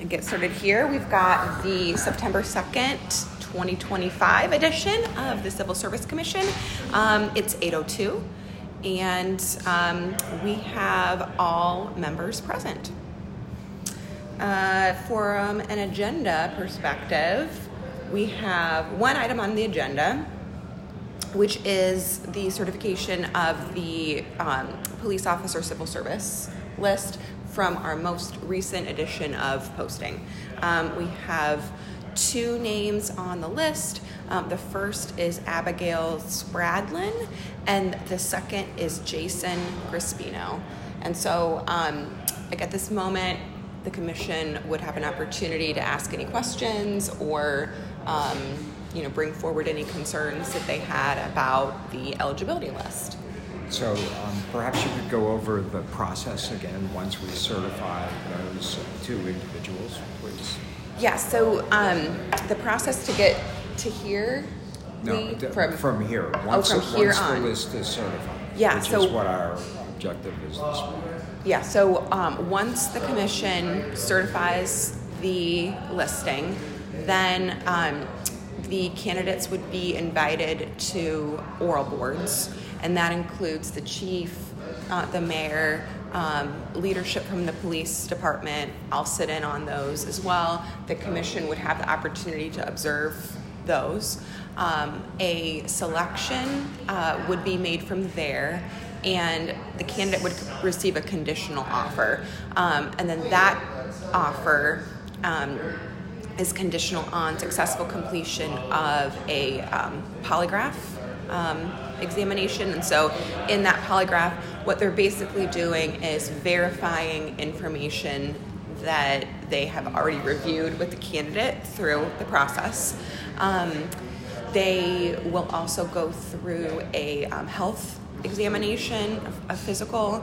get started here. We've got the September 2nd, 2025 edition of the Civil Service Commission. It's 8:02, and we have all members present. From an agenda perspective, we have one item on the agenda, which is the certification of the police officer civil service list from our most recent edition of posting. We have two names on the list. The first is Abigail Spradlin, and the second is Jason Crispino. And so at this moment, the commission would have an opportunity to ask any questions or bring forward any concerns that they had about the eligibility list. So perhaps you could go over the process again once we certify those two individuals, please. Yeah, so the process to get to here... from here. Once from here once on. the list is certified, which is what our objective is this morning. Yeah, so once the commission certifies the listing, then the candidates would be invited to oral boards, and that includes the chief, the mayor, leadership from the police department. I'll sit in on those as well. The commission would have the opportunity to observe those. A selection would be made from there, and the candidate would receive a conditional offer. And then that offer is conditional on successful completion of a polygraph examination. And so in that polygraph, what they're basically doing is verifying information that they have already reviewed with the candidate through the process. They will also go through a health examination, a physical,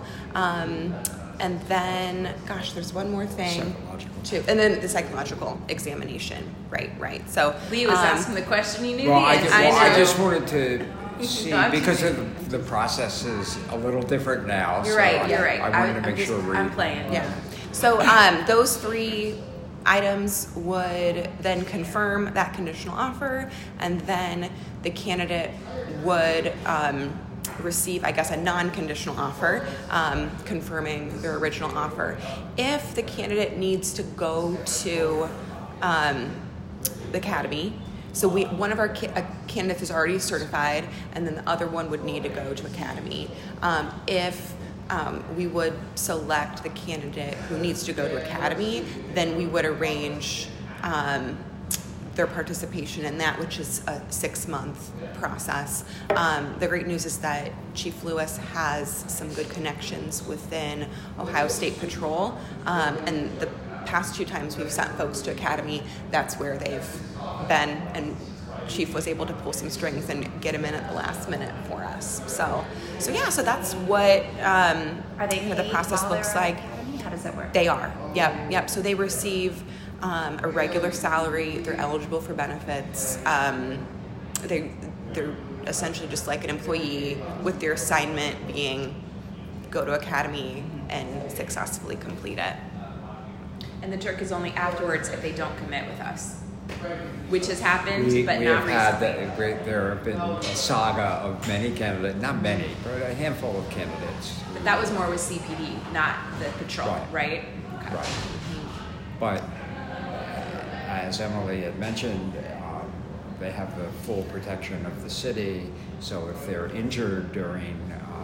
and then, there's one more thing too, and then the psychological examination. Right. So Lee was asking the question. He knew well, the answer. I just wanted to see, because the process is a little different now. You're right. I wanted to make sure I'm playing. Yeah. So those three items would then confirm that conditional offer, and then the candidate would receive, a non-conditional offer, confirming their original offer. If the candidate needs to go to the academy, so one of our candidates is already certified, and then the other one would need to go to academy. If we would select the candidate who needs to go to academy, then we would arrange their participation in that, which is a 6-month process. The great news is that Chief Lewis has some good connections within Ohio State Patrol, and the past 2 times we've sent folks to academy, that's where they've been, and Chief was able to pull some strings and get them in at the last minute for us. So that's what Are they the process looks like. Academy? How does that work? They are. Yep. So they receive a regular salary. They're eligible for benefits. They're essentially just like an employee, with their assignment being go to academy and successfully complete it. And the jerk is only afterwards if they don't commit with us, which has happened, but we not have recently. there have been a saga of many candidates, not many, but a handful of candidates. But that was more with CPD, not the patrol, right? Okay. Right. But as Emily had mentioned, they have the full protection of the city. So if they're injured during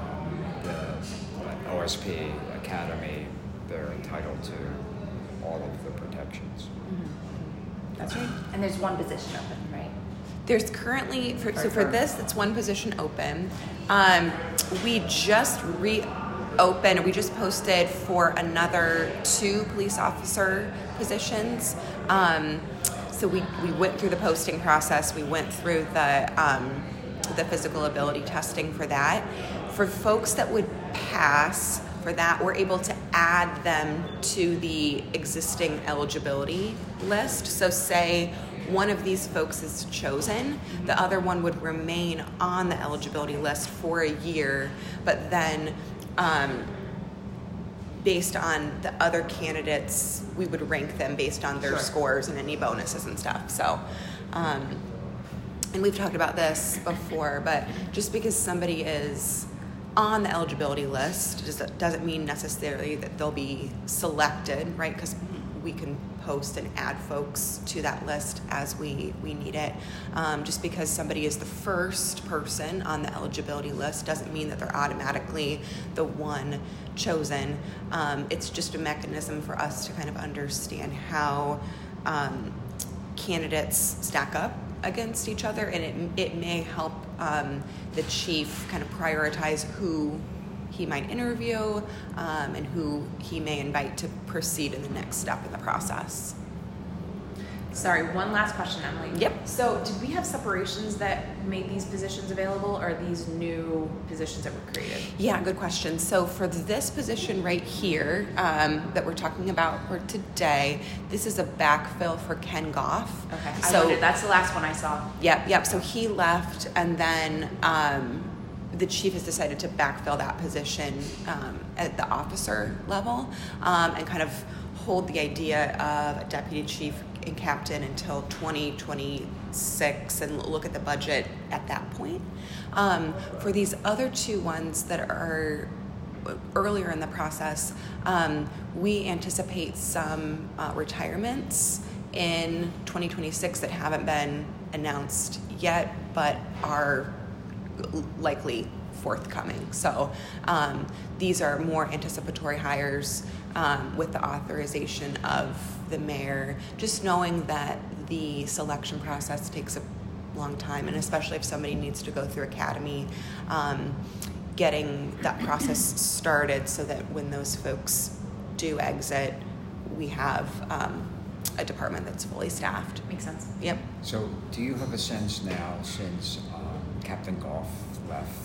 the OSP Academy, they're entitled to all of the protections. Mm-hmm. That's right. And there's one position open, right? There's currently, for this, it's one position open. We just reopened, we just posted for another 2 police officer positions. So we went through the posting process. We went through the physical ability testing for that. For folks that would pass for that, we're able to add them to the existing eligibility list. So say one of these folks is chosen, the other one would remain on the eligibility list for a year, but then based on the other candidates, we would rank them based on their scores and any bonuses and stuff. So, and we've talked about this before, but just because somebody is on the eligibility list doesn't mean necessarily that they'll be selected, right? Because we can post and add folks to that list as we need it. Just because somebody is the first person on the eligibility list doesn't mean that they're automatically the one chosen. It's just a mechanism for us to kind of understand how candidates stack up against each other, and it may help the chief kind of prioritize who he might interview and who he may invite to proceed in the next step in the process. Sorry, one last question, Emily. Yep. So did we have separations that made these positions available, or are these new positions that were created? Yeah, good question. So for this position right here that we're talking about for today, this is a backfill for Ken Goff. Okay. So I wondered, that's the last one I saw. Yep. So he left, and then the chief has decided to backfill that position at the officer level and kind of hold the idea of a deputy chief and captain until 2026 and look at the budget at that point. For these other two ones that are earlier in the process, we anticipate some retirements in 2026 that haven't been announced yet, but are likely forthcoming. So these are more anticipatory hires with the authorization of the mayor, just knowing that the selection process takes a long time, and especially if somebody needs to go through academy, getting that process started so that when those folks do exit, we have a department that's fully staffed. Makes sense. Yep. So do you have a sense now, since Captain Goff left,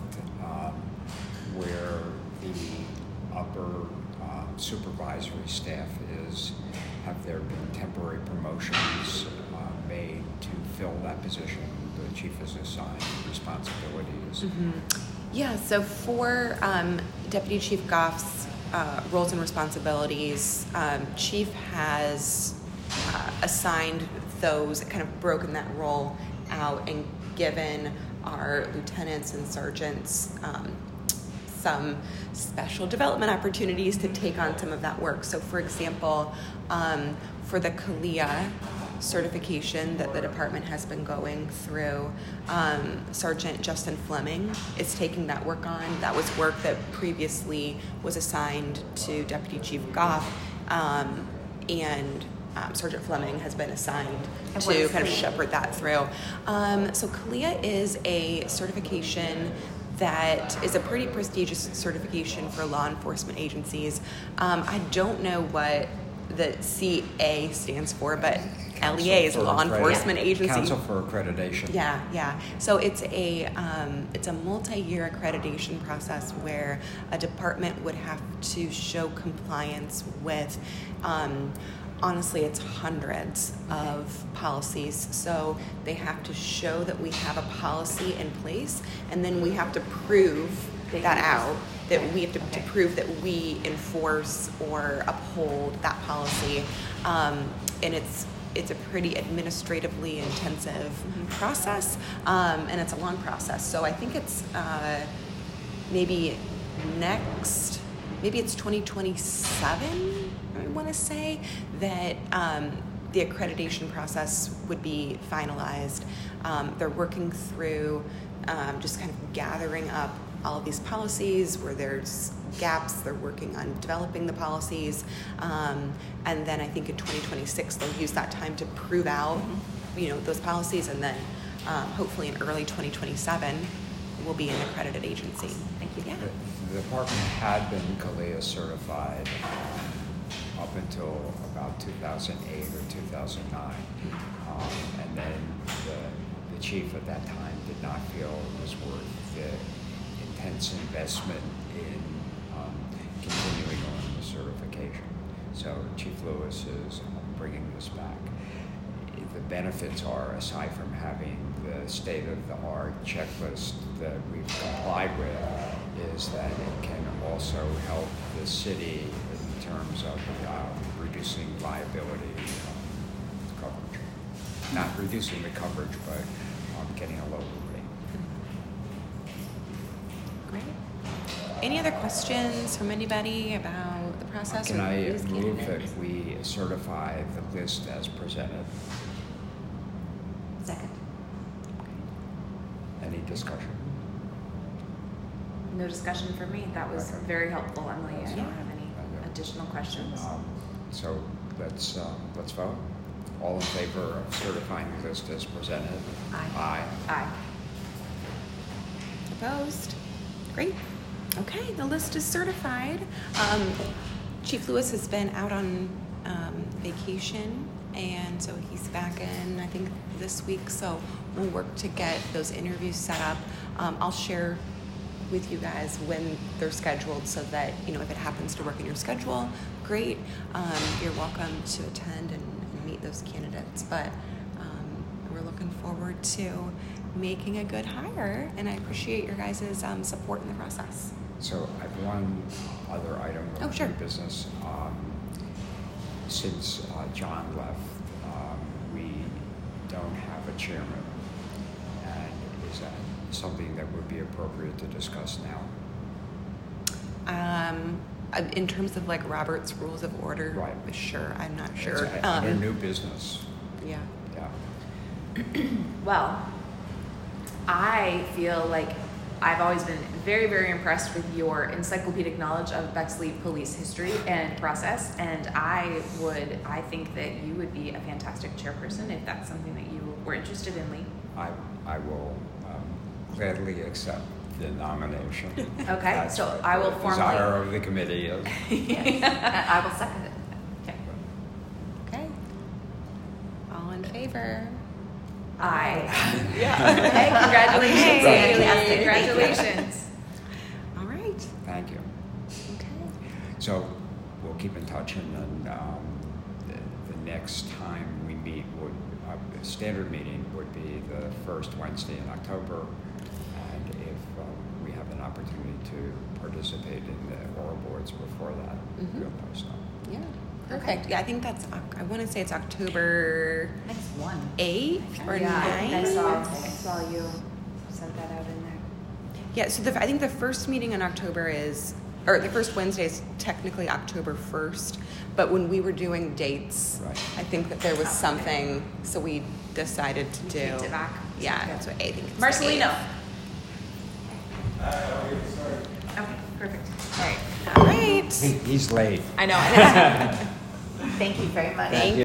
where the upper supervisory staff is? Have there been temporary promotions made to fill that position? The chief is assigned responsibilities. Mm-hmm. Yeah, so for Deputy Chief Goff's roles and responsibilities, Chief has assigned those, kind of broken that role out and given our lieutenants and sergeants some special development opportunities to take on some of that work. So for example, for the CALIA certification that the department has been going through, Sergeant Justin Fleming is taking that work on. That was work that previously was assigned to Deputy Chief Goff, and Sergeant Fleming has been assigned to kind of shepherd that through. So CALIA is a certification that is a pretty prestigious certification for law enforcement agencies. I don't know what the CA stands for, but LEA is Law Enforcement Agency. Council for Accreditation. Yeah. So it's a multi-year accreditation process where a department would have to show compliance with, honestly, it's hundreds of policies. So they have to show that we have a policy in place, and then we have to prove that out, that we have to prove that we enforce or uphold that policy. And it's a pretty administratively intensive process, and it's a long process. So I think it's maybe it's 2027, I want to say, that the accreditation process would be finalized. They're working through just kind of gathering up all of these policies where there's gaps. They're working on developing the policies, and then I think in 2026 they'll use that time to prove out, those policies, and then hopefully in early 2027 we'll be an accredited agency. Thank you. Yeah. The department had been CALIA certified up until about 2008 or 2009, and then the chief at that time did not feel it was worth the intense investment in continuing on the certification. So Chief Lewis is bringing this back. The benefits are, aside from having the state-of-the-art checklist that we've complied with, is that it can also help the city terms of reducing liability coverage. Not reducing the coverage, but getting a lower rate. Great. Any other questions from anybody about the process? Can or I these move candidates? that we certify the list as presented? Second. Any discussion? No discussion for me. That was Okay. very helpful, Emily. I don't Yeah. have any Okay. additional questions. So let's vote. All in favor of certifying the list as presented? Aye. Aye. Aye. Opposed? Great. Okay, the list is certified. Chief Lewis has been out on vacation, and so he's back in, I think, this week. So we'll work to get those interviews set up. I'll share with you guys when they're scheduled so that, if it happens to work in your schedule, great. You're welcome to attend and meet those candidates. But we're looking forward to making a good hire, and I appreciate your guys' support in the process. So I have one other item Oh, of sure. new business. Since John left, we don't have a chairman. And is that something that would be appropriate to discuss now? In terms of like Robert's Rules of Order, Right. Sure, I'm not It's sure. under new business. Yeah. Yeah. Well, I feel like I've always been very, very impressed with your encyclopedic knowledge of Bexley police history and process, and I think that you would be a fantastic chairperson if that's something that you were interested in, Lee. I will gladly accept the nomination. Okay, That's so what I will the formally- desire of the committee is. I will second it. Okay. Okay. All in favor? Aye. Yeah. Okay, congratulations, Okay. Amy. Congratulations. All right. Thank you. Okay. So we'll keep in touch, and then the next time we meet the standard meeting would be the first Wednesday in October. And if we have an opportunity to participate in the oral boards before that, Mhm. we'll let us know. Yeah. Perfect. Yeah, I think I want to say it's October Next one. 8th or Yeah, 9th. I saw you sent that out in there. Yeah, so I think the first meeting in October the first Wednesday is technically October 1st, but when we were doing dates, Right. I think that there was Oh, okay. something, so we decided to You do. kicked it back? Yeah, Okay. that's what I think. It's the Marcelino. 8th. Okay, perfect. All right. All right. He's late. I know. Thank you very much. Thank